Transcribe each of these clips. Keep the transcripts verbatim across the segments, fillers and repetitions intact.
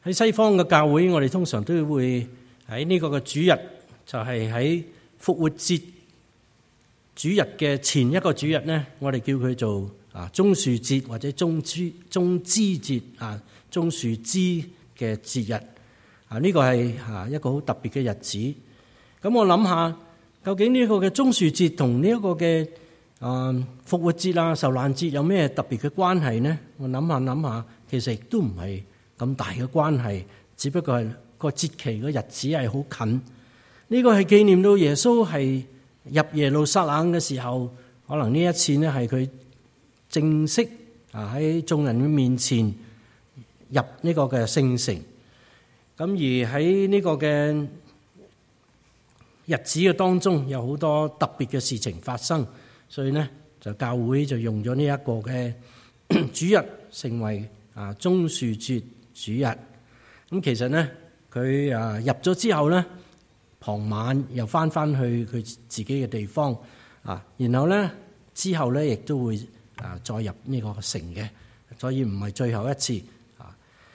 喺西方嘅教會，我哋通常都會喺呢個嘅主日，就係喺復活節主日嘅前一個主日咧，我哋叫佢做啊棕樹節或者棕枝棕枝節啊棕樹枝嘅節日啊，呢個係啊一個好特別嘅日子。咁我諗下，究竟呢個嘅棕樹節同呢一個嘅啊復活節啊受難節有咩特別嘅關係呢？我諗下諗下，其實亦都唔係咁大嘅關係，只不過係個節期個日子係好近。呢個係紀念到耶穌係入耶路撒冷嘅時候，可能呢一次呢係佢正式啊喺眾人嘅面前入呢個嘅聖城。咁而喺呢個嘅日子嘅當中，有好多特別嘅事情發生，所以呢就教會就用咗呢一個嘅主日成為啊棕樹節主日。咁其實呢佢啊入咗之後呢，傍晚又翻翻去佢自己嘅地方啊，然後呢之後呢亦都會啊再入呢個城嘅，所以唔係最後一次啊。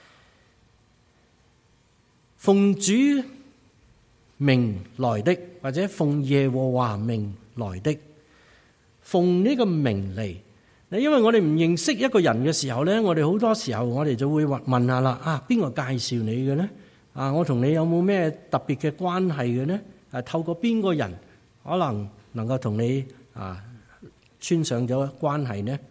奉主名來的，或者奉耶和華名來的，奉呢個名嚟。因為我哋唔認識一個人嘅時候呢，我哋好多時候我哋就會問下啦，啊邊個介紹你嘅呢？啊我同你有冇咩特別嘅關係嘅呢？啊透過邊個人可能能夠同你啊穿上咗關係呢？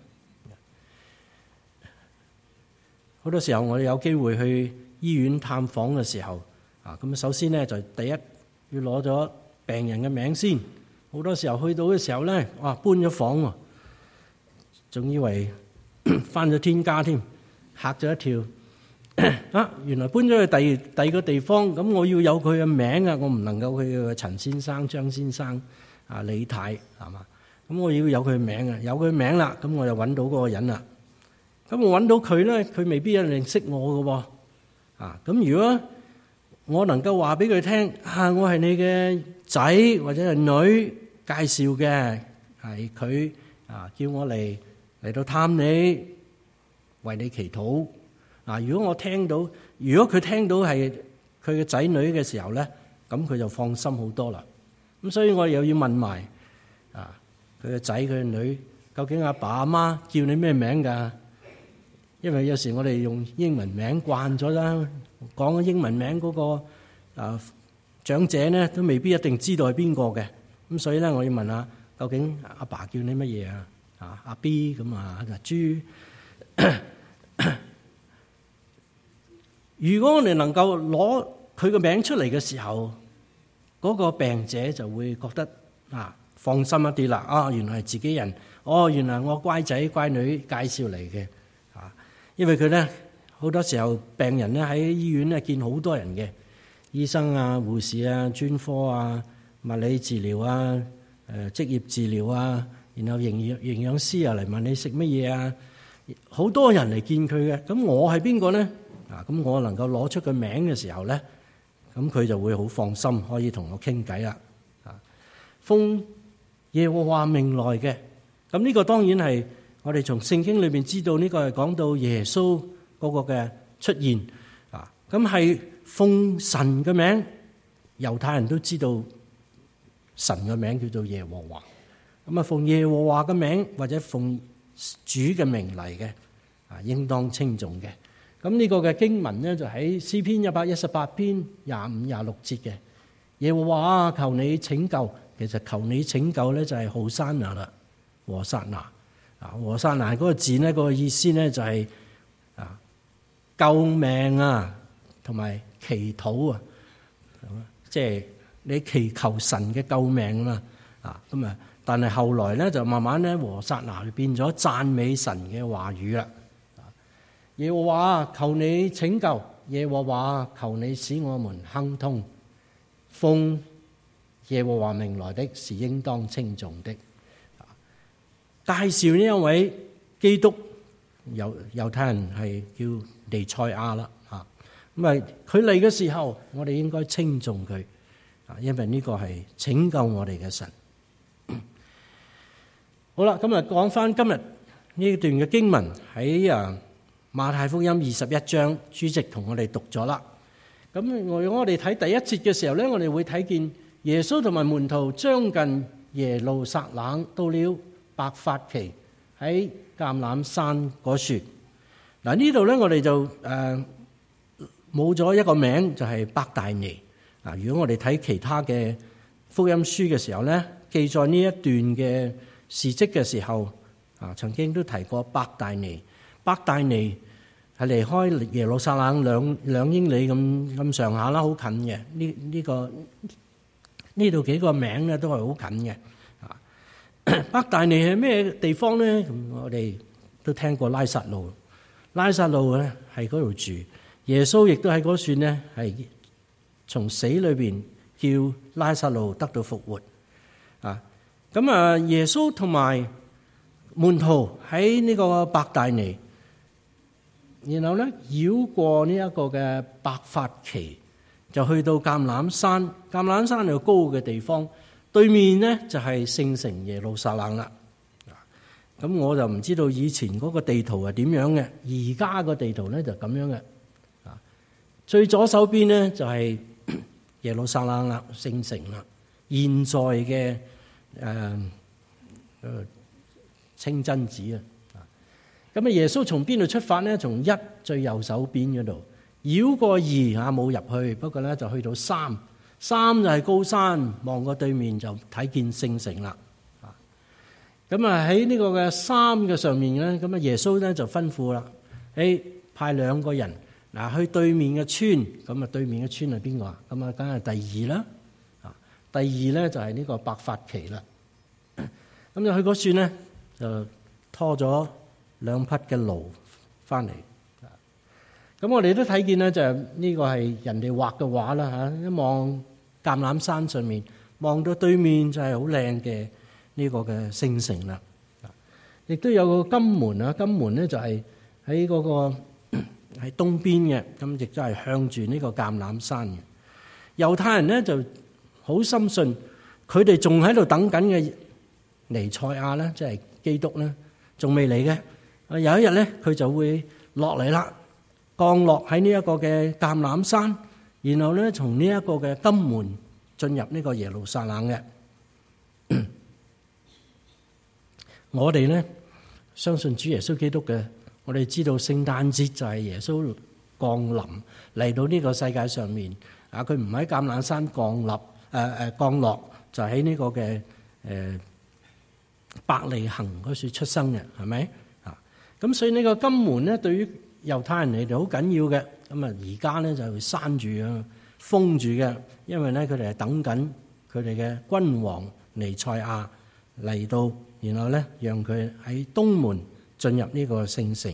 好多時候我哋有機會去醫院探訪嘅時候，啊咁首先呢就第一要攞咗病人嘅名先。好多時候去到嘅時候呢，哇搬咗房喎，仲以為翻咗天家添，嚇咗一跳。啊，原來搬咗去第二第二個地方，咁我要有佢嘅名啊，我唔能夠去嘅陳先生、張先生、啊李太，係嘛？咁我要有佢嘅名啊，有佢名啦，咁我就揾到嗰個人啦。咁我揾到佢咧，佢未必一定識我㗎喎。啊，咁如果我能夠話俾佢聽，啊，我係你嘅仔或者係女介紹嘅，係佢啊，叫我嚟嚟到探你，為你祈禱。啊，如果我聽到，如果佢聽到係佢嘅仔女嘅時候咧，咁佢就放心好多啦。咁所以我又要問埋啊，佢嘅仔佢嘅女，究竟阿爸阿媽叫你咩名㗎？因為有時我哋用英文名慣咗啦，講英文名嗰個啊長者咧都未必一定知道係邊個嘅。咁所以咧，我要問下，究竟阿爸叫你乜嘢啊？啊，阿 B 咁啊，阿豬。如果我哋能夠攞佢個名出嚟嘅時候，嗰個病者就會覺得啊放心一啲啦。啊，原來係自己人。哦，原來我乖仔乖女介紹嚟嘅。啊，因為佢咧好多時候病人咧喺醫院咧見好多人嘅，醫生啊、護士啊、專科啊、物理治療啊、誒職業治療啊，然後營養營養師啊嚟問你食乜嘢啊，好多人嚟見佢嘅。咁我係邊個咧？啊，咁我能夠攞出個名嘅時候咧，咁佢就會好放心，可以同我傾偈啦。啊，奉耶和華名來嘅，咁呢個當然係我哋從聖經裏邊知道呢個係講到耶穌嗰個嘅出現。啊，咁係奉神嘅名，猶太人都知道神嘅名叫做耶和華。咁啊，奉耶和華嘅名或者奉主嘅名嚟嘅，啊，應當稱頌嘅。咁呢個嘅經文咧就喺詩篇一百一十八篇廿五廿六節嘅。耶和華啊，求你拯救。其實求你拯救咧就係和散那啦，和散那啊，和散那嗰個字咧，嗰個意思咧就係啊救命啊，同埋祈禱啊，即係你祈求神嘅救命啊嘛。啊咁啊，但係後來咧就慢慢咧和散那變咗讚美神嘅話語啦。耶和華求你拯救，耶和華求你使我們亨通。奉耶和華名來的是應當稱頌的。介紹呢一位基督，猶猶太人係叫彌賽亞啦。啊，咁啊佢嚟嘅時候，我哋應該稱頌佢啊，因為呢個係拯救我哋嘅神。好啦，咁啊講翻今日呢段嘅經文喺啊。 馬太福音二十一章，主席同我哋讀咗啦。咁我我哋睇第一節嘅時候咧，我哋會睇見耶穌同埋門徒將近耶路撒冷，到了伯法其喺橄欖山嗰處。嗱，呢度咧，我哋就誒冇咗一個名，就係伯大尼。啊，如果我哋睇其他嘅福音書嘅時候咧，記載呢一段嘅事蹟嘅時候，啊，曾經都提過伯大尼。伯大尼係離開耶路撒冷兩兩英里咁咁上下啦，好近嘅。呢呢個呢度幾個名咧都係好近嘅。啊，伯大尼係咩地方咧？咁我哋都聽過拉撒路。拉撒路咧係嗰度住，耶穌亦都喺嗰處咧係從死裏邊叫拉撒路得到復活。啊，咁啊，耶穌同埋門徒喺呢個伯大尼，然後咧繞過呢一個嘅伯法其，就去到橄欖山。橄欖山係高嘅地方，對面咧就係聖城耶路撒冷啦。咁我就唔知道以前嗰個地圖係點樣嘅，而家個地圖咧就咁樣嘅。啊，最左手邊咧就係耶路撒冷啦，聖城啦。現在嘅誒誒清真寺啊。咁啊，耶穌從邊度出發咧？從一最右手邊嗰度繞過二啊，冇入去，不過咧就去到三。三就係高山，望過對面就睇見聖城啦。咁啊喺呢個嘅山嘅上面咧，咁啊耶穌咧就吩咐啦，誒派兩個人嗱去對面嘅村，咁啊對面嘅村係邊個啊？咁啊梗係第二啦，啊第二咧就係呢個伯法其啦。咁就去嗰村咧就拖咗兩匹嘅驢翻嚟。咁我哋都睇見咧，就係呢個係人哋畫嘅畫啦嚇，一望橄欖山上面望到對面就係好靚嘅呢個嘅聖城啦，亦都有個金門啊！金門咧就係喺嗰個喺東邊嘅，咁亦都係向住呢個橄欖山嘅。猶太人咧就好深信，佢哋仲喺度等緊嘅彌賽亞咧，即係基督咧，仲未嚟嘅。啊，有一日咧，佢就會落嚟啦，降落喺呢一個嘅橄欖山，然後咧從呢一個嘅金門進入呢個耶路撒冷嘅。我哋咧相信主耶穌基督嘅，我哋知道聖誕節就係耶穌降臨嚟到呢個世界上面啊！佢唔喺橄欖山降立，誒誒降落，就喺呢個嘅誒伯利恆嗰處出生嘅，係咪啊？咁所以呢個金門咧，對於猶太人嚟到好緊要嘅。咁啊，而家咧就會閂住啊，封住嘅，因為咧佢哋係等緊佢哋嘅君王彌賽亞嚟到。然後咧，讓佢喺東門進入呢個聖城。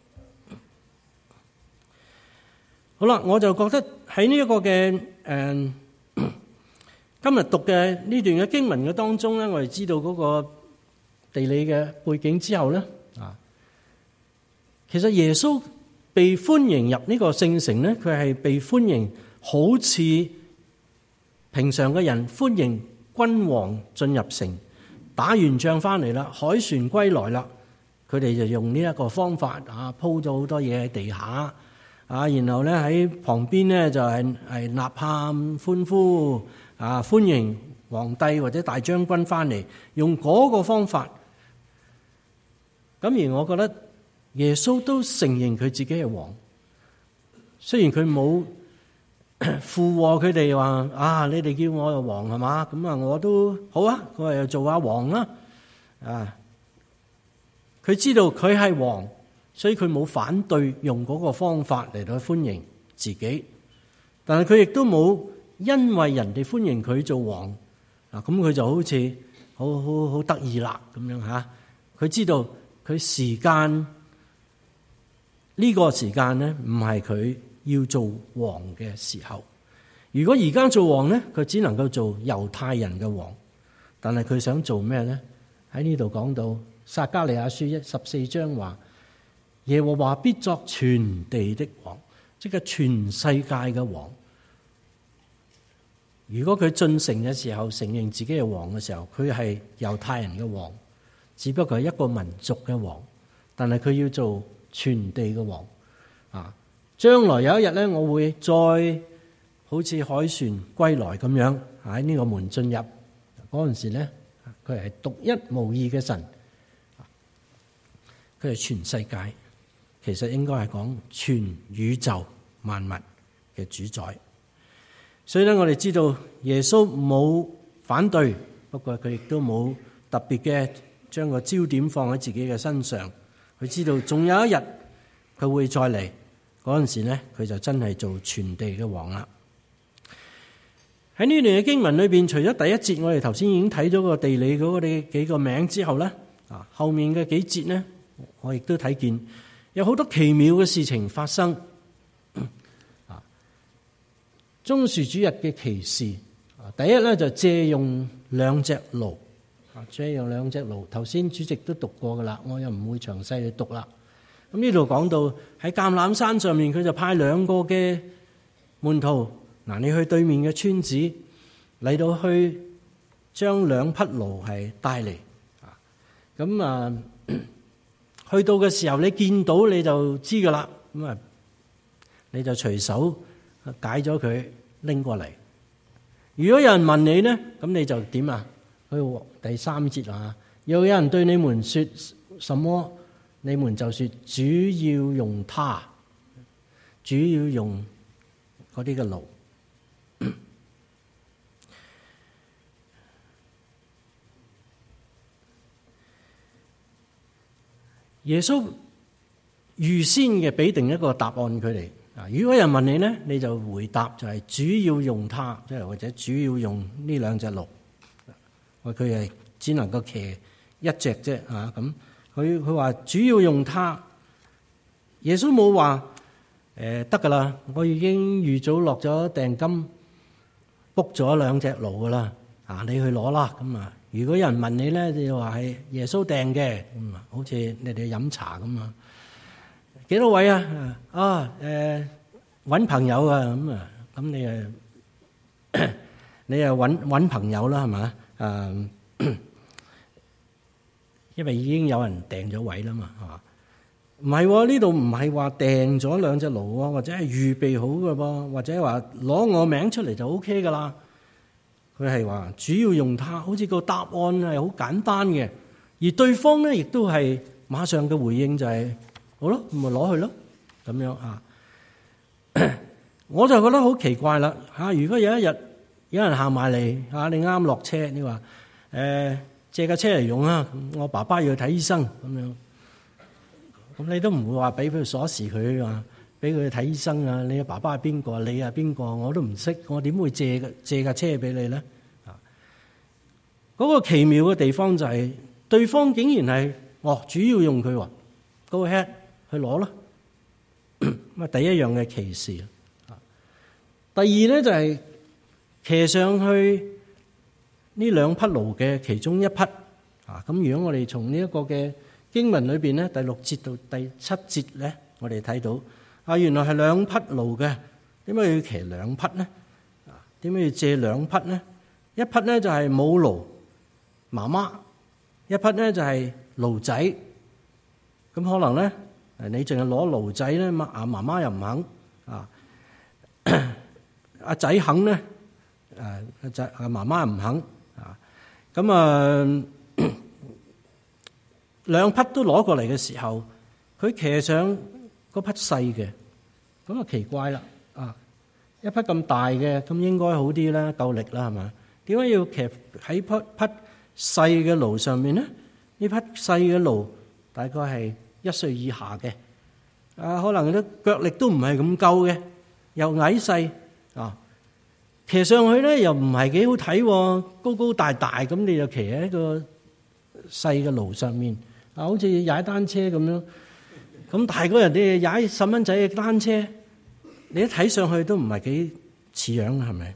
好啦，我就覺得喺呢一個嘅誒、呃、今日讀嘅呢段嘅經文嘅當中咧，我哋知道嗰個地理嘅背景之後咧，啊，其實耶穌被歡迎入呢個聖城咧，佢係被歡迎，好似平常嘅人歡迎君王進入城。打完仗翻嚟啦，海船歸來啦，佢哋就用呢一個方法啊，鋪咗好多嘢喺地下啊，然後咧喺旁邊咧就係係吶喊歡呼啊，歡迎皇帝或者大將軍翻嚟，用嗰個方法。咁而我覺得耶穌都承認佢自己係王，雖然佢冇附和佢哋話啊，你哋叫我係王係嘛？咁啊，我都好啊，佢話又做下王啦。啊，佢知道佢係王，所以佢冇反對用嗰個方法嚟到歡迎自己。但係佢亦都冇因為人哋歡迎佢做王啊，咁佢就好似好好好得意啦咁樣吓。佢知道佢時間呢個時間咧，唔係佢要做王嘅時候。如果而家做王咧，佢只能夠做猶太人嘅王。但係佢想做咩咧？喺呢度講到撒迦利亞書一十四章話，耶和華必作全地的王，即係全世界嘅王。如果佢進城嘅時候承認自己係王嘅時候，佢係猶太人嘅王，只不過係一個民族嘅王。但係佢要做全地嘅王啊！將來有一日咧，我會再好似凱旋歸來咁樣喺呢個門進入嗰陣時咧，佢係獨一無二嘅神，佢係全世界，其實應該係講全宇宙萬物嘅主宰。所以咧，我哋知道耶穌冇反對，不過佢亦都冇特別嘅將個焦點放喺自己嘅身上。佢知道仲有一日佢會再嚟，嗰陣時咧，佢就真係做全地嘅王啦。喺呢段嘅經文裏邊，除咗第一節我哋頭先已經睇咗個地理嗰啲幾個名之後咧，啊，後面嘅幾節咧，我亦都睇見有好多奇妙嘅事情發生。啊，棕樹主日嘅奇事，啊，第一咧就借用兩隻驢。啊，借用兩隻驢，頭先主席都讀過噶啦，我又唔會詳細去讀啦。咁呢度講到喺橄欖山上面，佢就派兩個嘅門徒，嗱，你去對面嘅村子嚟到去將兩匹驢係帶嚟。啊，咁啊，去到嘅時候你見到你就知噶啦，咁啊，你就隨手解咗佢拎過嚟。如果有人問你咧，咁你就點啊？第三節啊，又有人對你們說什麼，你們就說主要用它，主要用嗰啲嘅驢。耶穌預先嘅俾定一個答案佢哋啊。如果有人問你咧，你就回答就係主要用它，即係或者主要用呢兩隻驢。佢係只能夠騎一隻啫，啊咁佢佢話主要用它。耶穌冇話誒得噶啦，我已經預早落咗訂金，book 咗兩隻驢噶啦，啊你去攞啦咁啊。如果有人問你咧，你就話係耶穌訂嘅，咁啊，好似你哋飲茶咁啊。幾多位啊？啊誒揾朋友啊咁啊，咁你誒你誒揾揾朋友啦係嘛？誒，因為已經有人訂咗位啦嘛，係嘛？唔係呢度唔係話訂咗兩隻驢啊，或者係預備好嘅噃，或者話攞我名出嚟就 O K 噶啦。佢係話主要用它，好似個答案係好簡單嘅，而對方咧亦都係馬上嘅回應就係、是、好咯，咪攞去咯，咁樣啊。我就覺得好奇怪啦吓，如果有一日，有人行埋嚟嚇，你啱落車，你話誒、呃、借架車嚟用啊，我爸爸要去睇醫生咁樣，咁你都唔會話俾佢鎖匙佢啊，俾佢去睇醫生啊？你嘅爸爸係邊個？你係邊個？我都唔識，我點會借借架車俾你咧？啊，嗰個奇妙嘅地方就係、是、對方竟然係哦，主要用佢喎 ，Go ahead 去攞啦。咁啊，第一樣嘅奇事啊，第二咧就係、是。騎上去呢兩匹驢嘅其中一匹啊，咁如果我哋從呢一個嘅經文裏邊咧，第六節到第七節咧，我哋睇到啊，原來係兩匹驢嘅，點解要騎兩匹咧？啊，點解要借兩匹咧？一匹咧就係母驢媽媽，一匹咧就係驢仔。咁可能咧，誒你淨係攞驢仔咧，啊媽媽又唔肯啊，阿仔肯咧。誒就阿媽媽唔肯啊，咁啊兩匹都攞過嚟嘅時候，佢騎上嗰匹細嘅，咁啊奇怪啦啊！一匹咁大嘅，咁應該好啲啦，夠力啦係嘛？點解要騎喺匹匹細嘅驢上面咧？呢匹細嘅驢大概係一歲以下嘅，啊可能啲腳力都唔係咁夠嘅，又矮細啊。騎上去咧又唔係幾好睇，高高大大咁，你就騎喺一個細嘅驢上面，啊，好似踩單車咁樣。咁大個人哋踩細蚊仔嘅單車，你一睇上去都唔係幾似樣，係咪？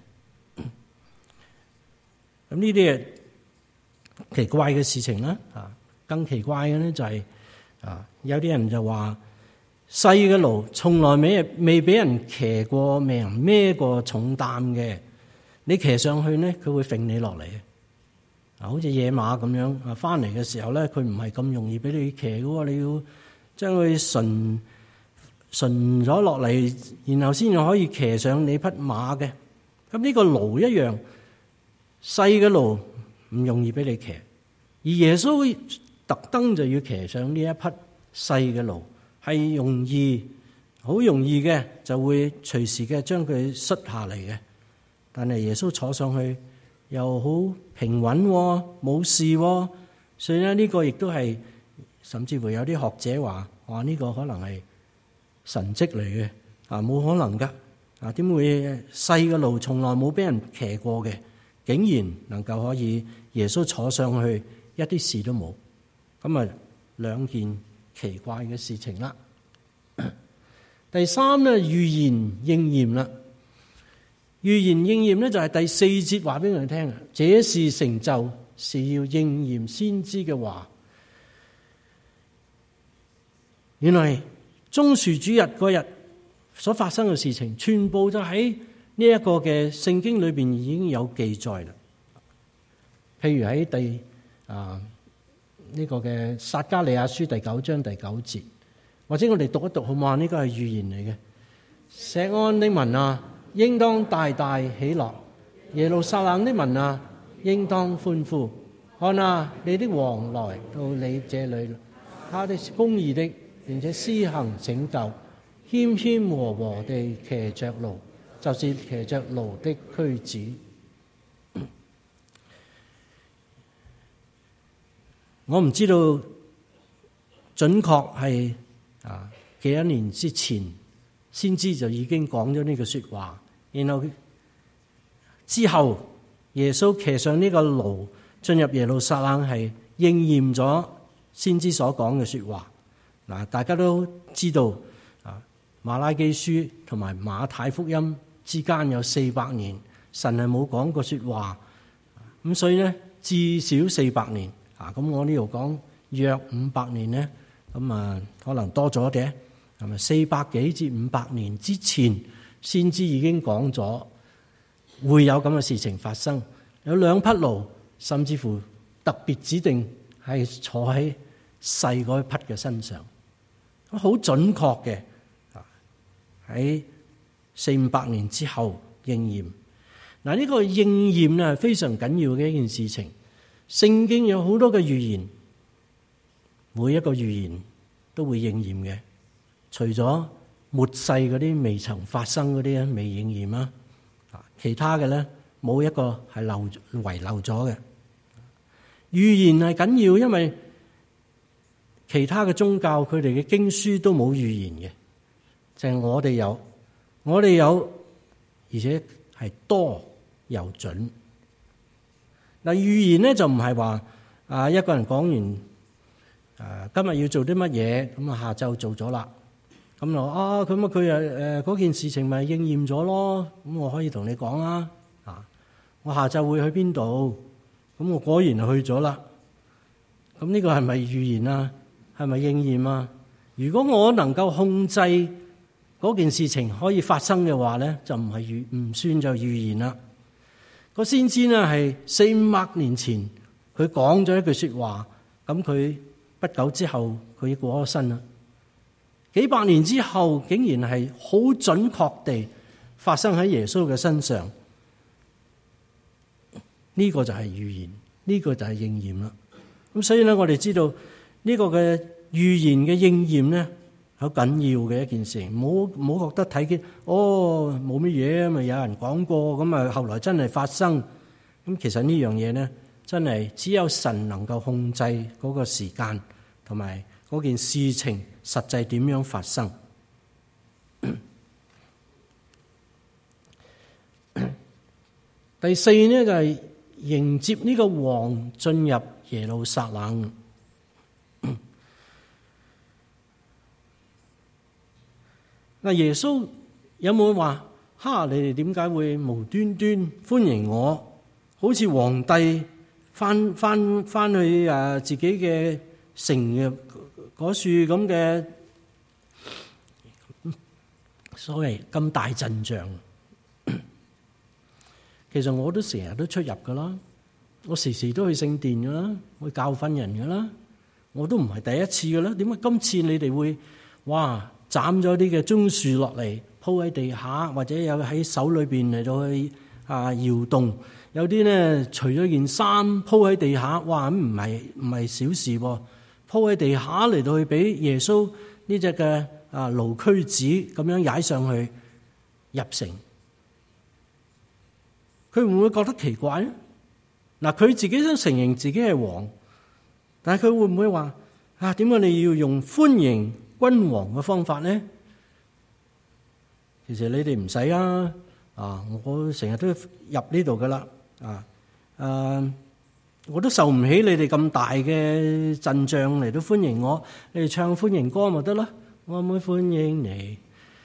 咁呢啲係奇怪嘅事情啦。啊，更奇怪嘅咧就係啊，有啲人就話。細嘅驢從來未未俾人騎過，未人孭過重擔嘅。你騎上去咧，佢會揈你落嚟嘅。啊，好似野馬咁樣啊，翻嚟嘅時候咧，佢唔係咁容易俾你騎嘅喎。你要將佢馴馴咗落嚟，然後先至可以騎上你匹馬嘅。咁呢個驢一樣，細嘅驢唔容易俾你騎，而耶穌特登就要騎上呢一匹細嘅驢，係容易，好容易嘅就會隨時嘅將佢摔下嚟嘅。但係耶穌坐上去又好平穩，冇事，所以咧呢個亦都係，甚至乎有啲學者話話呢個可能係神蹟嚟嘅，啊冇可能噶，啊點會細嘅驢從來冇俾人騎過嘅，竟然能夠可以耶穌坐上去一啲事都冇，咁啊兩件奇怪嘅事情啦。第三咧，預言應驗啦。預言應驗咧就係第四節話俾我哋聽啊，這事成就是要應驗先知嘅話。原來棕樹主日嗰日所發生嘅事情，全部就喺呢一個嘅聖經裏邊已經有記載啦。譬如喺第啊呢個嘅撒迦利亞書第九章第九節，或者我哋讀一讀好嘛？呢個係預言嚟嘅。錫安的民啊，應當大大喜樂；耶路撒冷的民啊，應當歡呼。看啊，你的王來到你這裏，他的公義的，並且施行拯救，謙謙和和地騎着驢，就是騎着驢的駒子。我唔知道準確係啊幾多年之前先知就已經講咗呢句說話，然後之後耶穌騎上呢個驢進入耶路撒冷，係應驗咗先知所講嘅說話。嗱，大家都知道啊，馬拉基書同埋馬太福音之間有四百年，神係冇講過說話，咁所以咧至少四百年。啊，咁我呢度講約五百年咧，咁啊可能多咗嘅，係咪四百幾至五百年之前先知已經講咗會有咁嘅事情發生，有兩匹驢，甚至乎特別指定係坐喺細嗰一匹嘅身上，好準確嘅，啊喺四五百年之後應驗。嗱，呢個應驗咧係非常緊要嘅一件事情。聖經有好多嘅預言，每一個預言都會應驗嘅，除咗末世嗰啲未曾發生嗰啲咧未應驗啊，其他嘅咧冇一個係漏遺漏咗嘅。預言係緊要，因為其他嘅宗教佢哋嘅經書都冇預言嘅，就係我哋有，我哋有，而且係多又準。嗱，預言咧就唔係話啊一個人講完誒今日要做啲乜嘢，咁啊下晝做咗啦，咁就啊咁啊佢誒誒嗰件事情咪應驗咗咯，咁我可以同你講啦，啊我下晝會去邊度，咁我果然去咗啦，咁呢個係咪預言啊？係咪應驗啊？如果我能夠控制嗰件事情可以發生嘅話咧，就唔係預唔算就預言啦。個先知呢係四五百年前佢講咗一句說話，咁佢不久之後佢過咗身啦。幾百年之後竟然係好準確地發生喺耶穌嘅身上，呢個就係預言，呢個就係應驗啦。咁所以咧，我哋知道呢個嘅預言嘅應驗咧，好緊要嘅一件事，唔好唔好覺得睇見哦冇乜嘢，咪有人講過，咁啊後來真係發生。咁其實呢樣嘢咧，真係只有神能夠控制嗰個時間同埋嗰件事情實際點樣發生。第四呢，就係迎接呢個王進入耶路撒冷。嗱，耶穌有冇話哈？你哋點解會無端端歡迎我？好似皇帝翻翻翻去誒自己嘅城嘅嗰處咁嘅所謂咁大陣仗。其實我都成日都出入噶啦，我時時都去聖殿噶啦，去教訓人噶啦， 我都唔係第一次㗎啦，點解今次你哋會哇斬咗啲嘅棕樹落嚟鋪喺地下，或者有喺手裏邊嚟到去啊搖動？有啲咧除咗件衫鋪喺地下，哇咁唔係唔係小事喎，鋪喺地下嚟到去俾耶穌呢隻嘅啊驢駒子咁樣踩上去入城，佢會唔會覺得奇怪咧？嗱，佢自己都承認自己係王，但係佢會唔會話啊？點解你要用歡迎君王嘅方法咧？其實你哋唔使啊，啊，我成日都入呢度噶啦。啊，誒，我都受唔起你哋咁大嘅陣仗嚟到歡迎我，你哋唱歡迎歌咪得咯，我唔會歡迎你，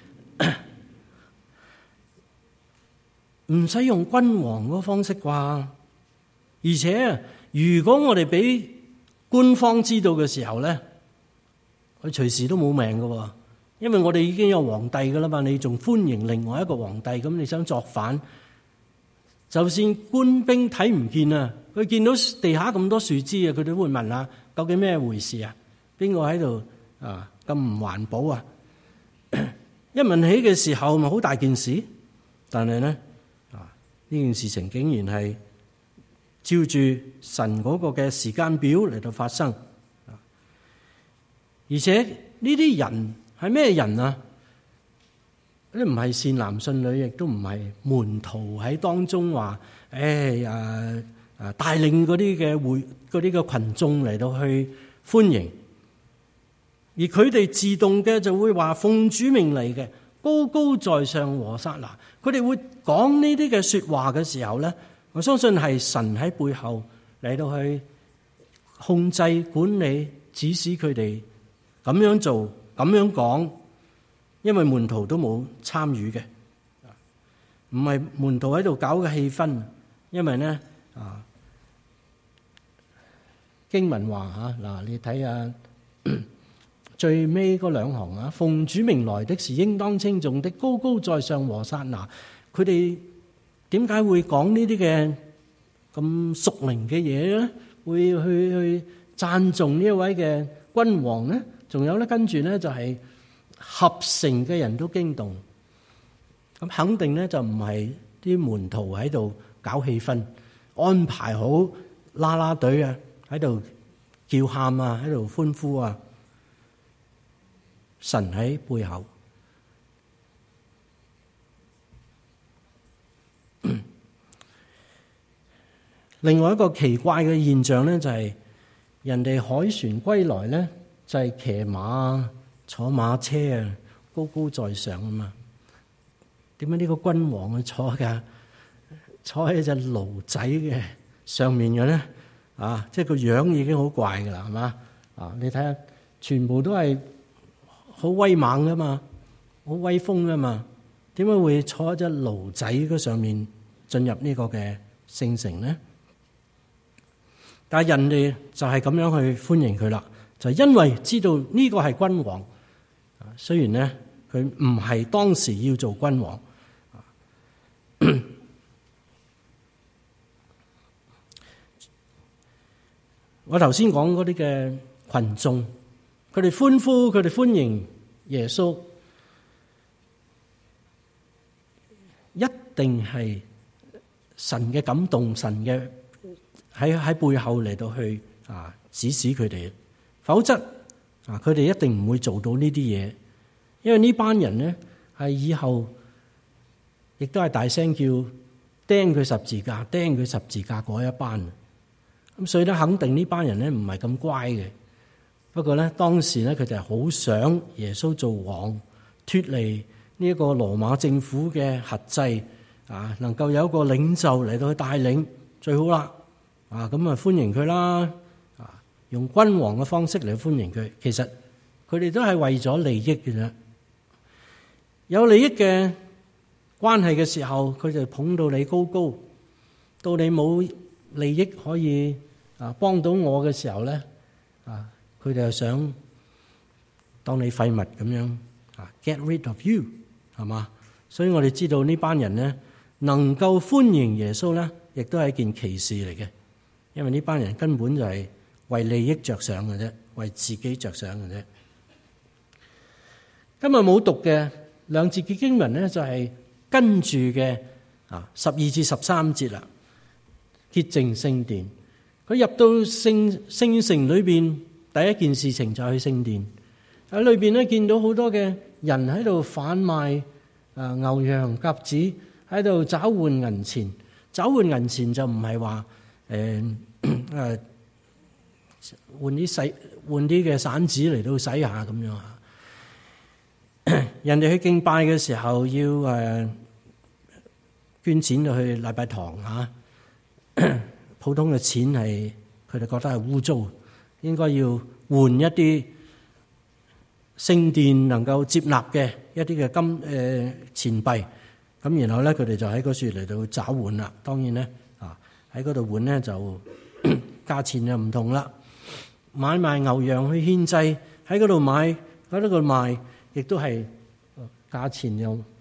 唔使用君王嗰個方式啩。而且如果我哋俾官方知道嘅時候咧，佢隨時都冇命噶，因為我哋已經有皇帝噶啦嘛，你仲歡迎另外一個皇帝，咁你想作反？就算官兵睇唔見啊，佢見到地下咁多樹枝啊，佢都會問下究竟咩回事啊？邊個喺度啊？咁唔環保啊？一問起嘅時候，咪好大件事。但係咧啊，呢件事情竟然係照住神嗰個嘅時間表嚟到發生。而且呢啲人係咩人啊？呢唔係善男信女，亦都唔係門徒喺當中話，誒誒誒帶領嗰啲嘅會嗰啲嘅群眾嚟到去歡迎，而佢哋自動嘅就會話奉主命嚟嘅，高高在上和散那。佢哋會講呢啲嘅說話嘅時候咧，我相信係神喺背後嚟到去控制管理，指使佢哋咁樣做，咁樣講。因為門徒都冇參與嘅，唔係門徒喺度搞嘅氣氛。因為咧啊，經文話吓嗱，你睇下最尾嗰兩行啊，奉主名來的是應當稱頌的，高高在上和散那。佢哋點解會講呢啲嘅咁屬靈嘅嘢咧？會去去讚頌呢一位嘅君王咧？仲有咧，跟住咧就係、是。合城嘅人都驚動，咁肯定咧就唔係啲門徒喺度搞氣氛，安排好啦啦隊啊，喺度叫喊啊，喺度歡呼啊。神喺背後。另外一個奇怪嘅現象咧，就係人哋凱旋歸來咧，就係騎馬。坐馬車啊，高高在上啊嘛。點解呢個君王去坐噶？坐喺隻驢仔嘅上面嘅咧？啊，即係個樣已經好怪噶啦，係嘛？啊，你睇下，全部都係好威猛噶嘛，好威風噶嘛。點解會坐喺隻驢仔嗰上面進入呢個嘅聖城咧？但係人哋就係咁樣去歡迎佢啦，就係因為知道呢個係君王。雖然咧，佢唔係當時要做君王。我頭先講嗰啲嘅群眾，佢哋歡呼，佢哋歡迎耶穌，一定係神嘅感動，神嘅喺喺背後嚟到去啊指使佢哋，否則啊佢哋一定唔會做到呢啲嘢。因為呢班人咧係以後亦都係大聲叫釘佢十字架，釘佢十字架嗰一班。咁所以咧，肯定呢班人咧唔係咁乖嘅。不過咧，當時咧佢就係好想耶穌做王，脫離呢一個羅馬政府嘅轄制啊，能夠有一個領袖嚟到去帶領最好啦。啊，咁啊歡迎佢啦，啊用君王嘅方式嚟歡迎佢。其實佢哋都係為咗利益嘅啫。有利益嘅關係嘅時候，佢就捧到你高高；到你冇利益可以啊幫到我嘅時候咧，啊佢哋就想當你廢物咁樣啊 ，get rid of you， 係嘛？所以我哋知道呢班人咧能夠歡迎耶穌咧，亦都係一件奇事嚟嘅，因為呢班人根本就係為利益着想嘅啫， 為自己着想嘅啫。今日冇讀嘅兩節嘅經文咧，就係跟住嘅啊十二至十三節啦。潔淨聖殿，佢入到聖聖城裏邊，第一件事情就係去聖殿。喺裏邊咧，見到好多嘅人喺度販賣啊牛羊鴿子，喺度找換銀錢。找換銀錢就唔係話誒誒換啲洗換啲嘅散紙嚟到洗下咁樣啊。人哋去敬拜嘅時候要誒捐錢去禮拜堂啊。普通嘅錢係佢哋覺得係污糟，應該要換一啲聖殿能夠接納嘅一啲嘅金誒、呃、錢幣，咁然後咧佢哋就喺嗰處嚟到找換啦。當然咧啊喺嗰度換咧就價錢就唔同啦。買賣牛羊去獻祭，喺嗰度買喺嗰度賣，亦都係價錢又唔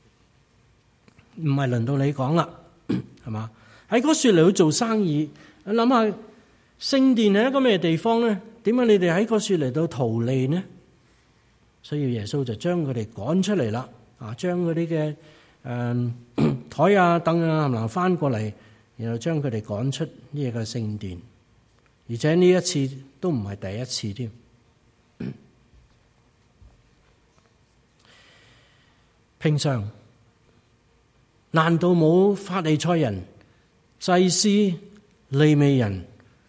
係輪到你講啦，係嘛？喺嗰處嚟到做生意，你諗下聖殿係一個咩地方咧？點解你哋喺嗰處嚟到圖利呢？所以耶穌就將佢哋趕出嚟啦，啊，將嗰啲嘅誒台啊凳啊冚唪唥翻過嚟，然後將佢哋趕出呢個聖殿，而且呢一次都唔係第一次添。平常難道冇法利賽人、祭司、利未人、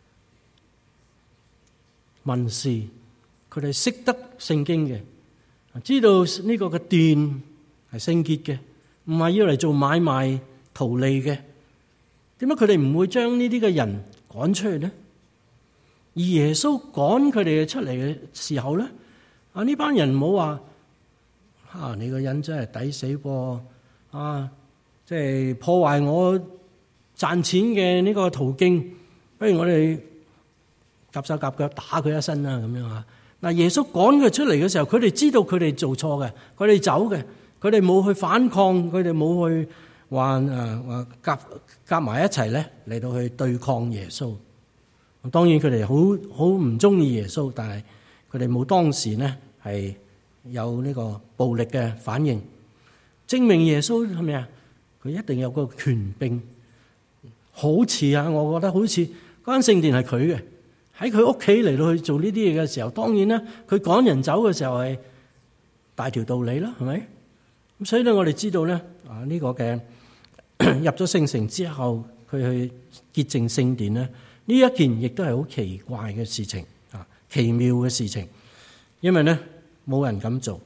文士，佢哋識得聖經嘅，知道呢個嘅殿係聖潔嘅，唔係要嚟做買賣圖利嘅。點解佢哋唔會將呢啲嘅人趕出去呢？而耶穌趕佢哋出嚟嘅時候咧，啊呢班人唔好話，啊你個人真係抵死噃，啊即係破壞我賺錢嘅呢個途徑，不如我哋夾手夾腳打佢一身啦咁樣啊！嗱，耶穌趕佢出嚟嘅時候，佢哋知道佢哋做錯嘅，佢哋走嘅，佢哋冇去反抗，佢哋冇去話誒話夾夾埋一齊咧嚟到去對抗耶穌。當然佢哋好好唔中意耶穌，但係佢哋冇當時呢係有呢個暴力嘅反應，證明耶穌係咪啊？佢一定有個權柄。好似啊，我覺得好似嗰間聖殿係佢嘅，喺佢屋企嚟到去做呢啲嘢嘅時候，當然啦，佢趕人走嘅時候係大條道理啦，係咪？咁所以咧，我哋知道咧啊，呢個嘅入咗聖城之後，佢去潔淨聖殿咧，呢一件亦都係好奇怪嘅事情啊，奇妙嘅事情，因為咧冇人咁做，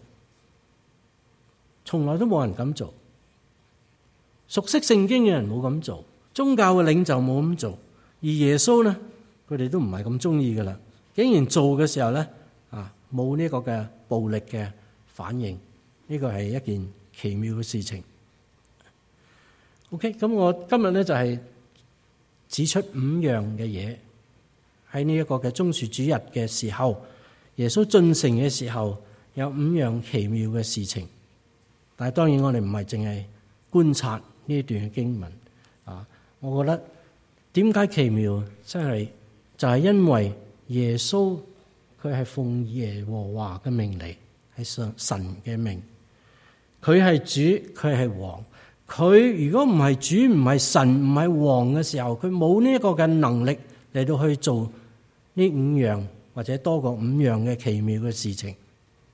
從來都冇人咁做，熟悉聖經嘅人冇咁做。宗教嘅領袖冇咁做，而耶穌咧，佢哋都唔係咁中意噶啦。竟然做嘅時候咧，啊，冇呢個嘅暴力嘅反應，呢個係一件奇妙嘅事情。OK，咁我今日咧就係指出五樣嘅嘢，喺呢一個嘅棕樹主日嘅時候，耶穌進城嘅時候有五樣奇妙嘅事情。但係當然我哋唔係淨係觀察呢一段嘅經文啊。我覺得點解奇妙？真係就係因為耶穌佢係奉耶和華嘅命嚟，係上神嘅命。佢係主，佢係王。佢如果唔係主，唔係神，唔係王嘅時候，佢冇呢一個嘅能力嚟到去做呢五樣或者多過五樣嘅奇妙嘅事情。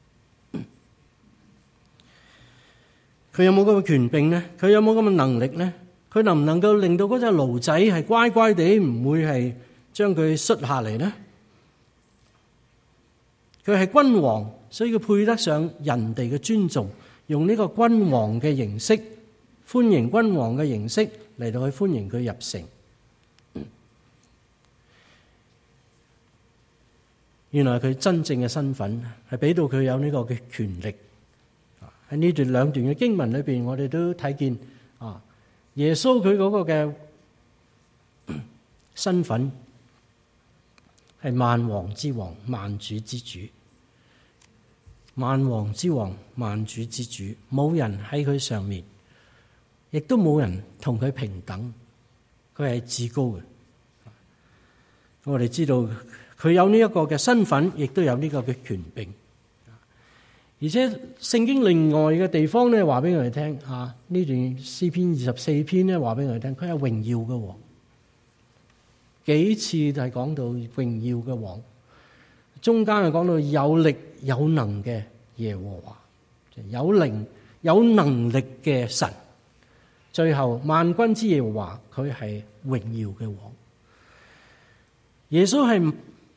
佢有冇咁嘅權柄呢？佢有冇咁嘅能力呢？佢能唔能夠令到嗰隻驢仔係乖乖地，唔會係將佢摔下嚟呢？佢係君王，所以佢配得上人哋嘅尊重，用呢個君王嘅形式，歡迎君王嘅形式嚟到去歡迎佢入城。原來佢真正嘅身份係俾到佢有呢個嘅權力。喺呢段兩段嘅經文裏邊，我哋都睇見啊。耶穌佢嗰個嘅身份係萬王之王、萬主之主，萬王之王、萬主之主，冇人喺佢上面，亦都冇人同佢平等，佢係至高嘅。我哋知道佢有呢一個嘅身份，亦都有呢個嘅權柄。而且聖經另外嘅地方咧，話俾我哋聽啊，呢段詩篇二十四篇咧，話俾我哋聽，佢係榮耀嘅王。幾次就係講到榮耀嘅王，中間係講到有力有能嘅耶和華，有靈有能力嘅神。最後萬軍之耶和華，佢係榮耀嘅王。耶穌係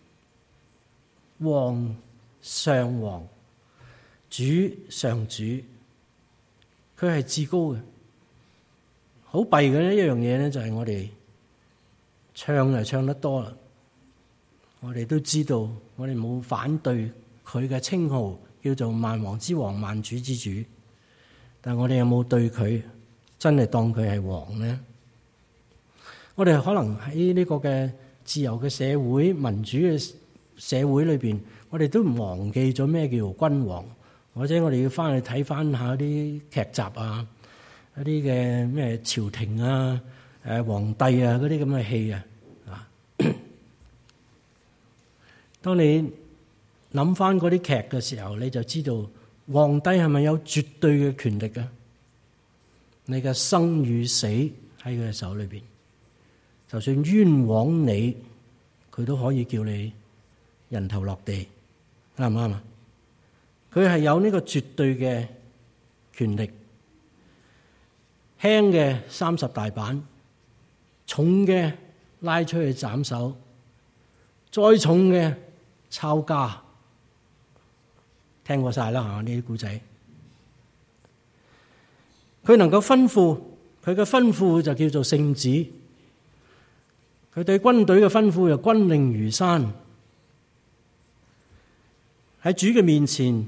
王上王，主上主，佢係至高嘅。好弊嘅一樣嘢咧，就係我哋唱就唱得多啦。我哋都知道，我哋冇反對佢嘅稱號，叫做萬王之王、萬主之主。但我哋有冇對佢真係當佢係王呢？我哋可能喺呢個嘅自由嘅社會、民主嘅社會裏邊，我哋都忘記咗咩叫做君王，或者我哋要翻去睇翻下啲劇集啊，一啲嘅咩朝廷啊、誒皇帝啊嗰啲咁嘅戲啊。啊，當你諗翻嗰啲劇嘅時候，你就知道皇帝係咪有絕對嘅權力啊？你嘅生與死喺佢嘅手裏邊，就算冤枉你，佢都可以叫你人頭落地，啱唔啱啊？佢係有呢個絕對嘅權力，輕嘅三十大板，重嘅拉出去斬首，再重嘅抄家，聽過晒啦吓，呢啲故仔。佢能夠吩咐，佢嘅吩咐就叫做聖旨。佢對軍隊嘅吩咐就軍令如山。喺主嘅面前，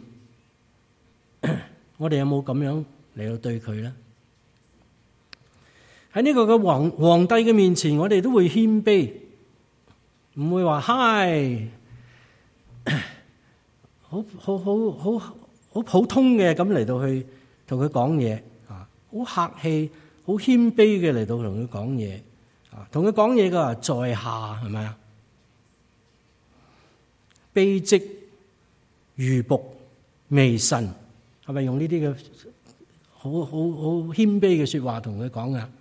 我哋有冇咁樣嚟到對佢呢？喺呢個嘅皇皇帝嘅面前，我哋都會謙卑，唔會話嗨，好好好好好普通嘅咁嚟到去同佢講嘢。好客氣、好謙卑嘅嚟到同佢講嘢，啊，同佢講嘢嘅在下係咪啊？卑職、如僕、微臣，係咪用呢啲嘅好好好謙卑嘅說話同佢講啊？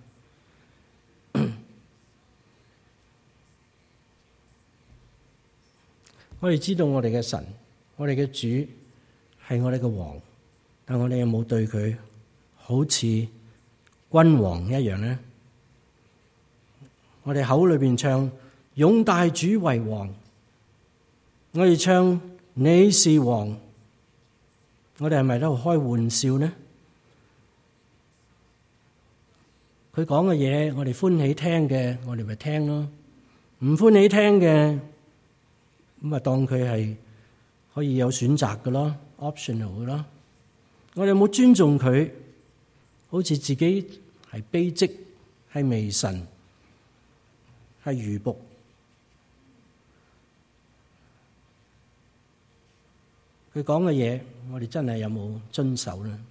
我哋知道我哋嘅神，我哋嘅主係我哋嘅王，但我哋有冇對佢好似君王一樣呢？我哋口裏邊唱擁戴主為王，我哋唱你是王，我哋係咪喺度開玩笑呢？佢講嘅嘢，我哋歡喜聽嘅，我哋咪聽咯；唔歡喜聽嘅，咁啊當佢係可以有選擇嘅咯 ，optional 嘅咯。我哋有冇尊重佢？好似自己係卑職，係微臣，係愚僕。佢講嘅嘢，我哋真係有冇遵守呢？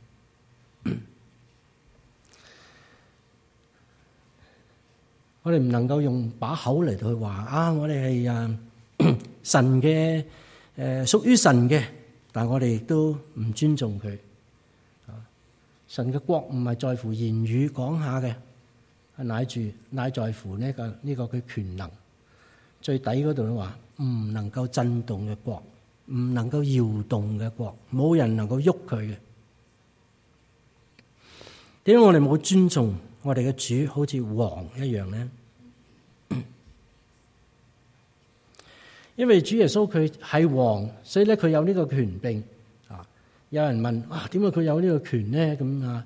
我哋唔能夠用把口嚟到去話啊！我哋係啊神嘅誒，屬於神嘅，但我哋亦都唔尊重佢。神嘅國唔係在乎言語講下嘅，係乃住乃在乎呢個呢個嘅權能。最底嗰度咧話唔能夠震動嘅國，唔能夠搖動嘅國，冇人能夠喐佢嘅。點解我哋冇尊重我哋嘅主好似王一樣呢？因為主耶穌佢係王，所以咧佢有呢個權柄。有人問啊，點解佢有呢個權呢？咁啊，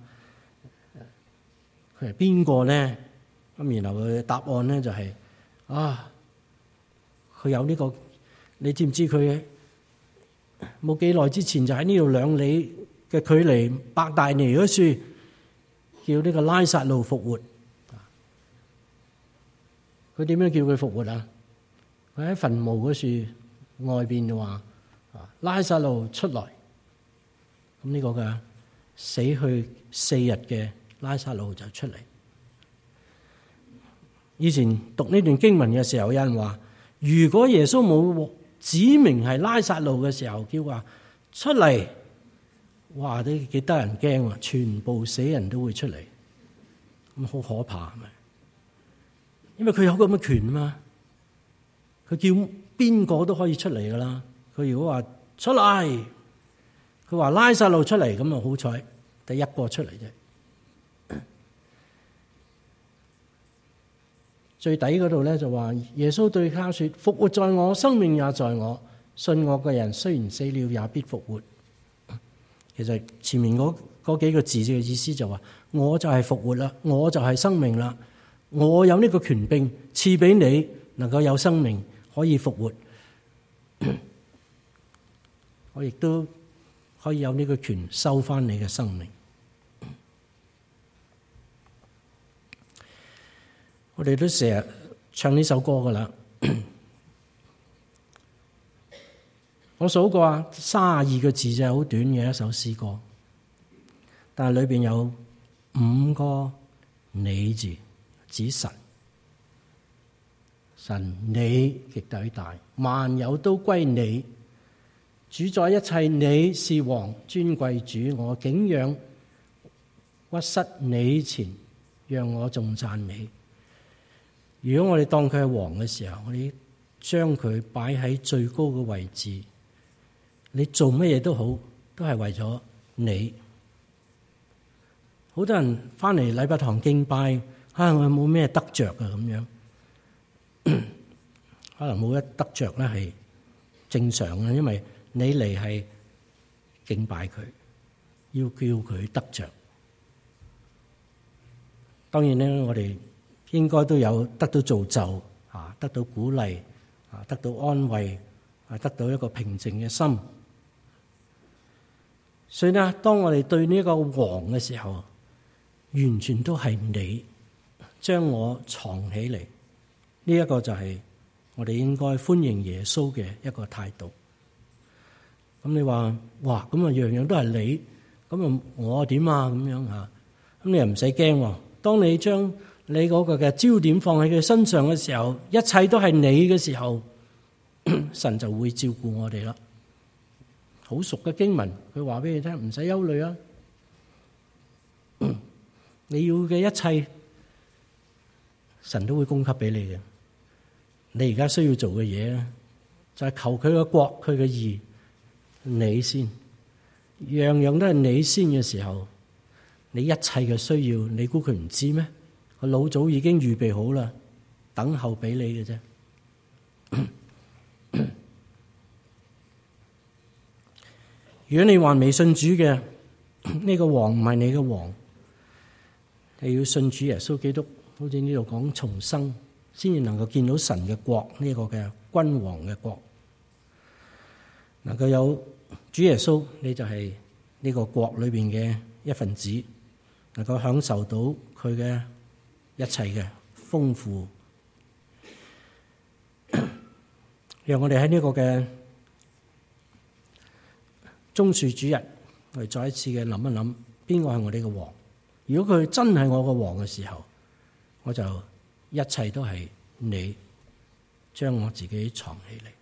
佢係邊個呢？咁然後佢答案咧就係、是、啊，佢有呢、這個。你知唔知佢冇幾耐之前就喺呢度兩里嘅距離伯大尼嗰處叫呢個拉撒路復活。佢點樣叫佢復活啊？佢喺墳墓嗰處外邊就話啊，拉撒路出來。咁呢個嘅死去四日嘅拉撒路就出嚟。以前讀呢段經文嘅時候，有人話如果耶穌冇指明係拉撒路嘅時候，叫話出嚟，哇！都幾得人驚啊！全部死人都會出嚟，咁好可怕係咪？因為佢有咁嘅權啊嘛，佢叫邊個都可以出嚟噶啦。佢如果話出嚟，佢話拉撒路出嚟，咁啊好彩，第一個出嚟啫。最底嗰度咧就話耶穌對他說：復活在我，生命也在我。信我嘅人雖然死了，也必復活。其實前面嗰嗰幾個字嘅意思就話，我就係復活啦，我就係生命啦，我有呢個權柄賜俾你，能夠有生命可以復活。我亦都可以有呢個權收翻你嘅生命。我哋都成日唱呢首歌噶啦。我數過啊，三十二個字就係好短嘅一首詩歌，但係裏邊有五個你字，指神。神你極偉大，萬有都歸你，主宰一切，你是王，尊貴主，我景仰屈膝你前，讓我頌讚你。如果我哋當佢係王嘅時候，我哋將佢擺喺最高嘅位置，你做乜嘢都好，都係為咗你。好多人翻嚟禮拜堂敬拜，啊，我冇咩得着啊咁樣，可能冇一得着咧係正常嘅，因為你嚟係敬拜佢，要叫佢得着。當然咧，我哋應該都有得到造就啊，得到鼓勵啊，得到安慰啊，得到一個平靜嘅心。所以呢，當我哋對呢個王嘅時候，完全都係你將我藏起嚟。呢一個就係我哋應該歡迎耶穌嘅一個態度。咁你話，哇，咁啊樣樣都係你，咁啊我點啊咁樣吓？咁你又唔使驚。當你將你嗰個嘅焦點放喺佢身上嘅時候，一切都係你嘅時候，神就會照顧我哋啦。好熟嘅經文，佢話俾你聽，唔使憂慮啊！你要嘅一切，神都會供給俾你嘅。你而家需要做嘅嘢咧，就係求佢嘅國，佢嘅義，你先，樣樣都係你先嘅時候，你一切嘅需要，你估佢唔知咩？佢老早已經預備好啦，等候俾你嘅啫。如果你還未信主嘅，呢個王唔係你嘅王，你要信主耶穌基督，好似呢度講重生，先至能夠見到神嘅國，呢個嘅君王嘅國，能夠有主耶穌，你就係呢個國裏邊嘅一份子，能夠享受到佢嘅一切嘅豐富。讓我哋喺呢個嘅棕樹主日，我哋再一次嘅諗一諗，邊個係我哋嘅王？如果佢真係我嘅王嘅時候，我就一切都係你將我自己藏起嚟。